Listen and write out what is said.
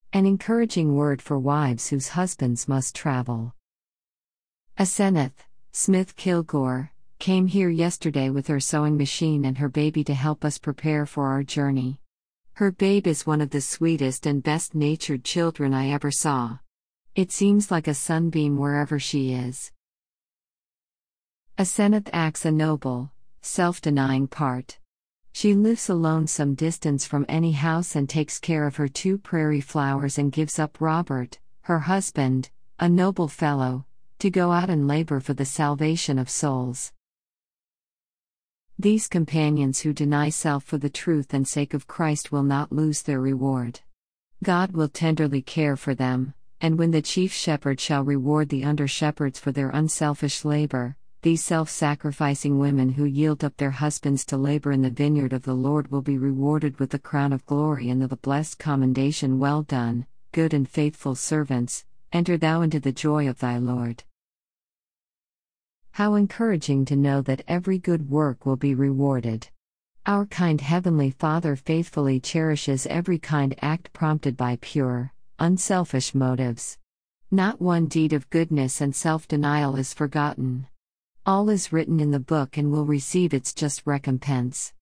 An encouraging word for wives whose husbands must travel. Aseneth Smith Kilgore came here yesterday with her sewing machine and her baby to help us prepare for our journey. Her babe is one of the sweetest and best-natured children I ever saw. It seems like a sunbeam wherever she is. Aseneth acts a noble, self-denying part. She lives alone some distance from any house and takes care of her 2 prairie flowers and gives up Robert, her husband, a noble fellow, to go out and labor for the salvation of souls. These companions who deny self for the truth and sake of Christ will not lose their reward. God will tenderly care for them, and when the chief shepherd shall reward the under-shepherds for their unselfish labor, these self-sacrificing women who yield up their husbands to labor in the vineyard of the Lord will be rewarded with the crown of glory and the blessed commendation, "Well done, good and faithful servants, enter thou into the joy of thy Lord." How encouraging to know that every good work will be rewarded. Our kind Heavenly Father faithfully cherishes every kind act prompted by pure, unselfish motives. Not one deed of goodness and self-denial is forgotten. All is written in the book and will receive its just recompense.